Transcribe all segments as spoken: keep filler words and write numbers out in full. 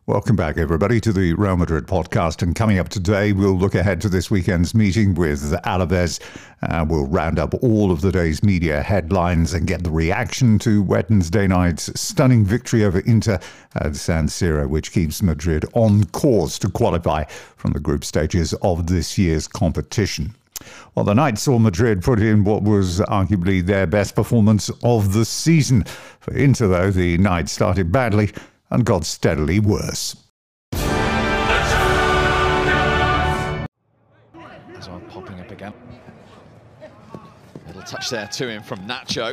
Welcome back, everybody, to the Real Madrid podcast. And coming up today, we'll look ahead to this weekend's meeting with Alaves. Uh, we'll round up all of the day's media headlines and get the reaction to Wednesday night's stunning victory over Inter at San Siro, which keeps Madrid on course to qualify from the group stages of this year's competition. Well, the night saw Madrid put in what was arguably their best performance of the season. For Inter, though, the night started badly and got steadily worse. Hazard popping up again. Little touch there to him from Nacho.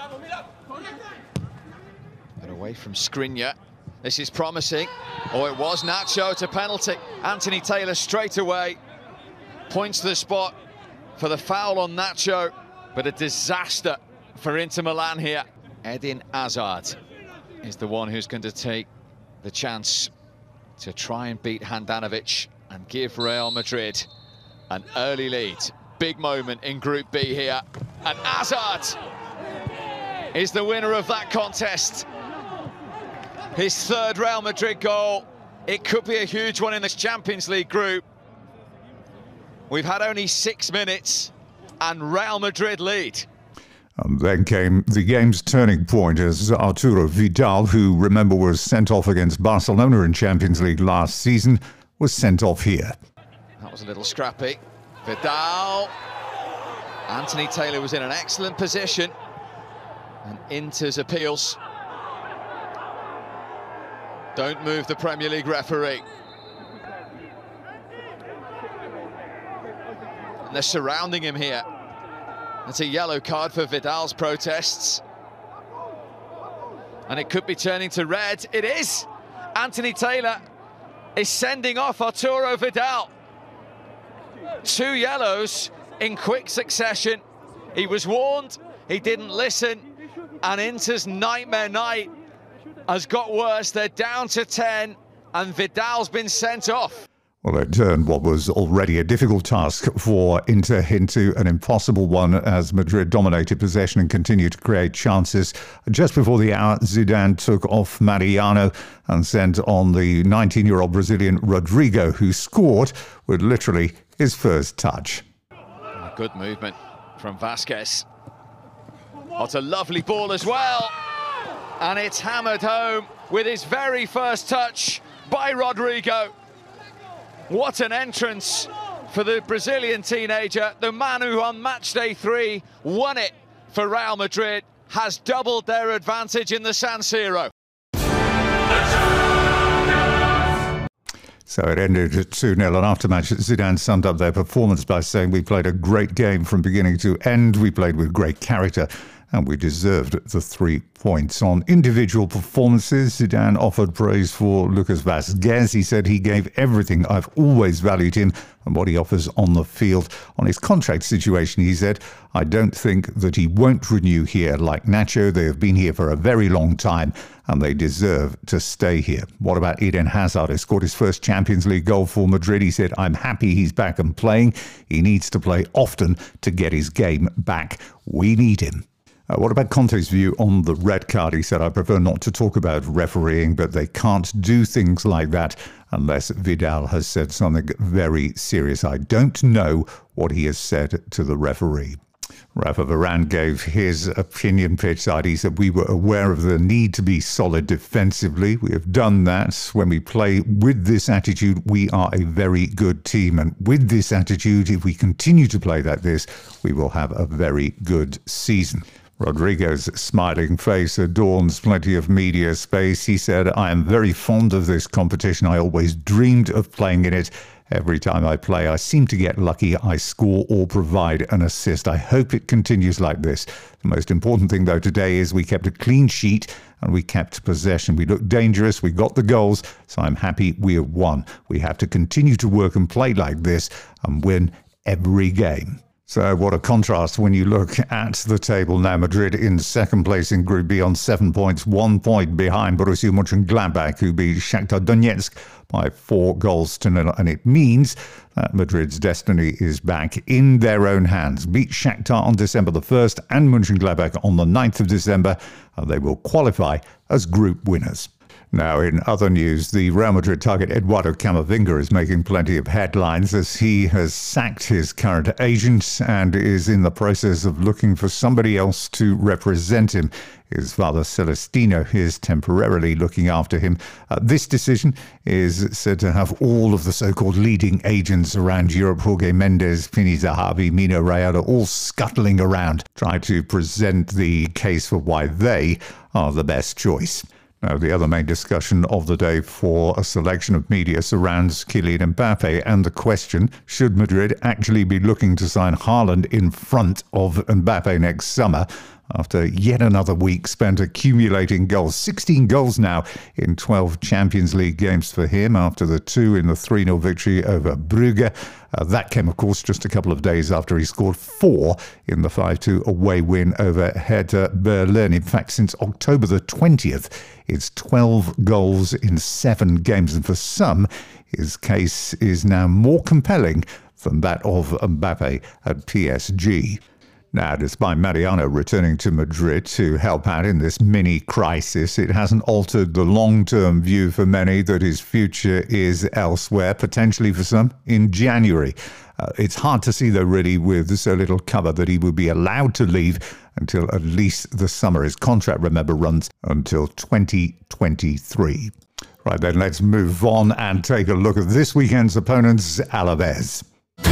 But away from Skriniar. This is promising. Oh, it was Nacho to penalty. Anthony Taylor straight away points to the spot for the foul on Nacho, but a disaster for Inter Milan here. Eden Hazard is the one who's going to take the chance to try and beat Handanovic and give Real Madrid an early lead. Big moment in Group B here. And Hazard is the winner of that contest. His third Real Madrid goal. It could be a huge one in this Champions League group. We've had only six minutes and Real Madrid lead. And then came the game's turning point as Arturo Vidal, who, remember, was sent off against Barcelona in Champions League last season, was sent off here. That was a little scrappy. Vidal. Anthony Taylor was in an excellent position. And Inter's appeals don't move the Premier League referee. And they're surrounding him here. That's a yellow card for Vidal's protests. And it could be turning to red. It is! Anthony Taylor is sending off Arturo Vidal. Two yellows in quick succession. He was warned, he didn't listen, and Inter's nightmare night has got worse. They're down to ten, and Vidal's been sent off. Well, it turned what was already a difficult task for Inter into an impossible one as Madrid dominated possession and continued to create chances. Just before the hour, Zidane took off Mariano and sent on the nineteen-year-old Brazilian Rodrigo, who scored with literally his first touch. A good movement from Vasquez. What a lovely ball as well. And it's hammered home with his very first touch by Rodrigo. What an entrance for the Brazilian teenager. The man who on match day three won it for Real Madrid has doubled their advantage in the San Siro. So it ended at two nil, and after match, Zidane summed up their performance by saying, "We played a great game from beginning to end. We played with great character, and we deserved the three points." On individual performances, Zidane offered praise for Lucas Vazquez. He said he gave everything. I've always valued him and what he offers on the field. On his contract situation, he said, "I don't think that he won't renew here. Like Nacho, they have been here for a very long time and they deserve to stay here." What about Eden Hazard? He scored his first Champions League goal for Madrid. He said, "I'm happy he's back and playing. He needs to play often to get his game back. We need him." Uh, what about Conte's view on the red card? He said, "I prefer not to talk about refereeing, but they can't do things like that unless Vidal has said something very serious. I don't know what he has said to the referee." Rafa Varane gave his opinion pitchside. He said, "We were aware of the need to be solid defensively. We have done that. When we play with this attitude, we are a very good team. And with this attitude, if we continue to play like this, we will have a very good season." Rodrigo's smiling face adorns plenty of media space. He said, "I am very fond of this competition. I always dreamed of playing in it. Every time I play, I seem to get lucky. I score or provide an assist. I hope it continues like this. The most important thing, though, today is we kept a clean sheet and we kept possession. We looked dangerous. We got the goals. So I'm happy we have won. We have to continue to work and play like this and win every game." So what a contrast when you look at the table now. Madrid in second place in Group B on seven points, one point behind Borussia Mönchengladbach, who beat Shakhtar Donetsk by four goals to nil. And it means that Madrid's destiny is back in their own hands. Beat Shakhtar on December the first and Mönchengladbach on the ninth of December, and they will qualify as group winners. Now, in other news, the Real Madrid target Eduardo Camavinga is making plenty of headlines as he has sacked his current agent and is in the process of looking for somebody else to represent him. His father, Celestino, is temporarily looking after him. Uh, this decision is said to have all of the so-called leading agents around Europe, Jorge Mendes, Pini Zahavi, Mino Raiola, all scuttling around, trying to present the case for why they are the best choice. Now, the other main discussion of the day for a selection of media surrounds Kylian Mbappe and the question, should Madrid actually be looking to sign Haaland in front of Mbappe next summer? After yet another week spent accumulating goals. sixteen goals now in twelve Champions League games for him after the two in the three nil victory over Brugge. Uh, that came, of course, just a couple of days after he scored four in the five two away win over Hertha Berlin. In fact, since October the twentieth, it's twelve goals in seven games. And for some, his case is now more compelling than that of Mbappe at P S G. Now, despite Mariano returning to Madrid to help out in this mini crisis, it hasn't altered the long-term view for many that his future is elsewhere, potentially for some in January. Uh, it's hard to see, though, really, with so little cover, that he will be allowed to leave until at least the summer. His contract, remember, runs until twenty twenty-three. Right then, let's move on and take a look at this weekend's opponents, Alaves.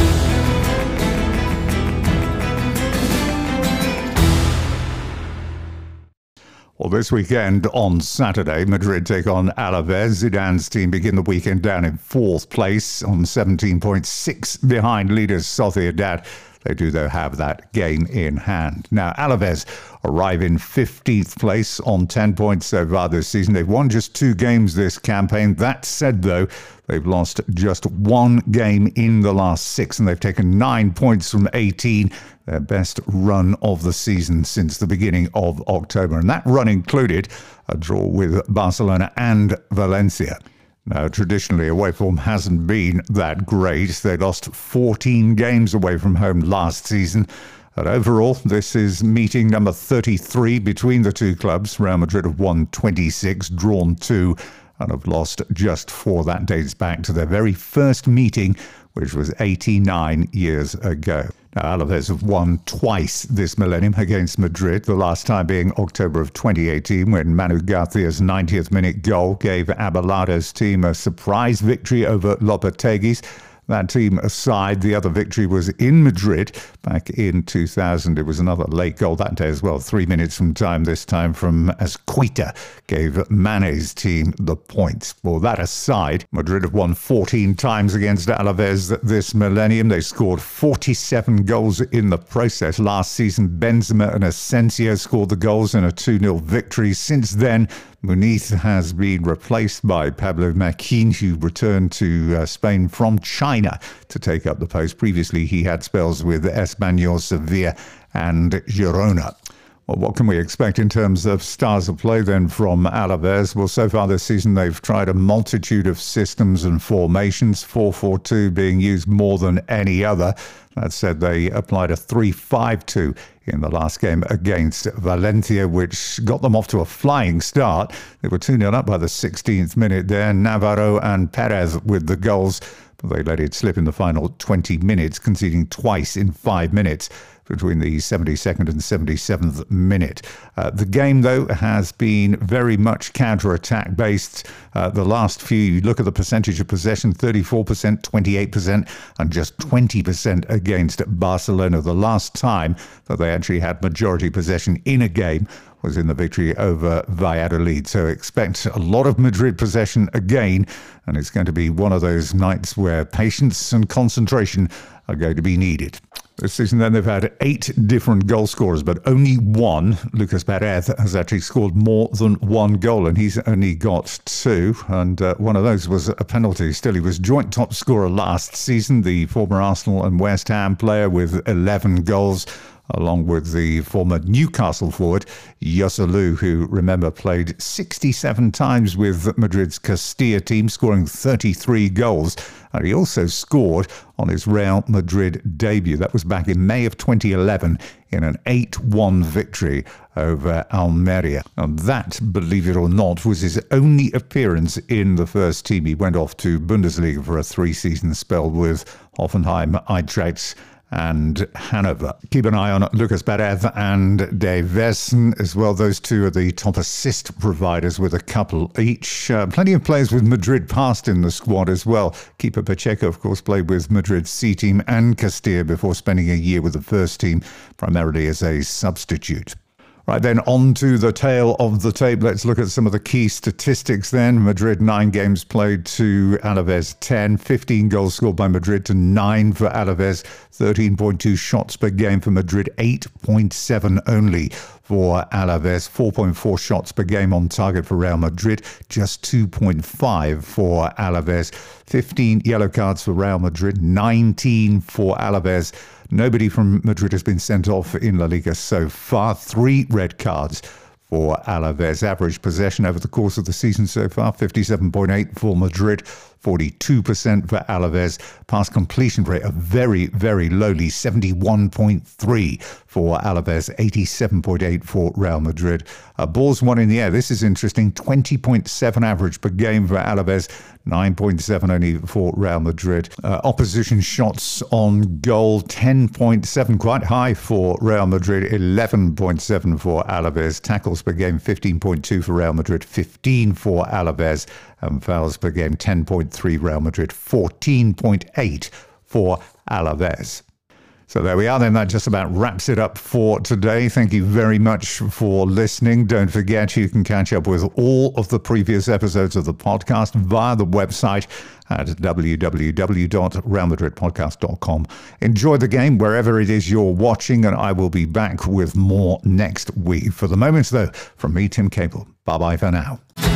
Well, this weekend on Saturday, Madrid take on Alaves. Zidane's team begin the weekend down in fourth place on seventeen point six behind leaders Sociedad. They do, though, have that game in hand. Now, Alaves arrive in fifteenth place on ten points so far this season. They've won just two games this campaign. That said, though, they've lost just one game in the last six, and they've taken nine points from eighteen, their best run of the season since the beginning of October. And that run included a draw with Barcelona and Valencia. Now, traditionally, away form hasn't been that great. They lost fourteen games away from home last season. But overall, this is meeting number thirty-three between the two clubs. Real Madrid have won twenty-six, drawn two, and have lost just four. That dates back to their very first meeting, which was eighty-nine years ago. Now, Alaves have won twice this millennium against Madrid, the last time being October of twenty eighteen, when Manu Garcia's ninetieth minute goal gave Abelardo's team a surprise victory over Lopetegui's. That team aside, the other victory was in Madrid back in two thousand. It was another late goal that day as well, three minutes from time, this time from Azpilicueta, gave Mane's team the points. Well, that aside, Madrid have won fourteen times against Alaves this millennium. They scored forty-seven goals in the process. Last season, Benzema and Asensio scored the goals in a two nil victory. Since then, Muniz has been replaced by Pablo Maquin, who returned to uh, Spain from China to take up the post. Previously, he had spells with Espanyol, Sevilla and Girona. Well, what can we expect in terms of styles of play then from Alaves? Well, so far this season, they've tried a multitude of systems and formations, four four two being used more than any other. That said, they applied a three five two in the last game against Valencia, which got them off to a flying start. They were two nil up by the sixteenth minute there. Navarro and Perez with the goals, but they let it slip in the final twenty minutes, conceding twice in five minutes between the seventy-second and seventy-seventh minute. Uh, the game, though, has been very much counter-attack based. Uh, the last few, you look at the percentage of possession, thirty-four percent, twenty-eight percent, and just twenty percent against Barcelona. The last time that they actually had majority possession in a game was in the victory over Valladolid. So expect a lot of Madrid possession again, and it's going to be one of those nights where patience and concentration are going to be needed. This season, then, they've had eight different goal scorers, but only one, Lucas Perez, has actually scored more than one goal, and he's only got two, and uh, one of those was a penalty. Still, he was joint top scorer last season, the former Arsenal and West Ham player with eleven goals. along with the former Newcastle forward, Joselu, who, remember, played sixty-seven times with Madrid's Castilla team, scoring thirty-three goals. And he also scored on his Real Madrid debut. That was back in May of twenty eleven in an eight one victory over Almeria. And that, believe it or not, was his only appearance in the first team. He went off to Bundesliga for a three-season spell with Hoffenheim, Eintracht and Hanover. Keep an eye on Lucas Perez and De Versen as well. Those two are the top assist providers with a couple each. Uh, plenty of players with Madrid past in the squad as well. Keeper Pacheco, of course, played with Madrid's C team and Castilla before spending a year with the first team, primarily as a substitute. Right, then on to the tail of the tape. Let's look at some of the key statistics then. Madrid, nine games played to Alaves ten. fifteen goals scored by Madrid to nine for Alaves. thirteen point two shots per game for Madrid. eight point seven only for Alaves. four point four shots per game on target for Real Madrid. Just two point five for Alaves. fifteen yellow cards for Real Madrid. nineteen for Alaves. Nobody from Madrid has been sent off in La Liga so far. Three red cards for Alaves. Average possession over the course of the season so far, fifty-seven point eight for Madrid, forty-two percent for Alaves. Pass completion rate, a very, very lowly seventy-one point three for Alaves, eighty-seven point eight for Real Madrid. Uh, balls won in the air. This is interesting. twenty point seven average per game for Alaves, nine point seven only for Real Madrid. Uh, opposition shots on goal, ten point seven, quite high for Real Madrid, eleven point seven for Alaves. Tackles per game, fifteen point two for Real Madrid, fifteen for Alaves. And fouls per game, ten point three Real Madrid, fourteen point eight for Alaves. So there we are then. That just about wraps it up for today. Thank you very much for listening. Don't forget you can catch up with all of the previous episodes of the podcast via the website at w w w dot real madrid podcast dot com. Enjoy the game wherever it is you're watching, and I will be back with more next week. For the moment, though, from me, Tim Cable. Bye-bye for now.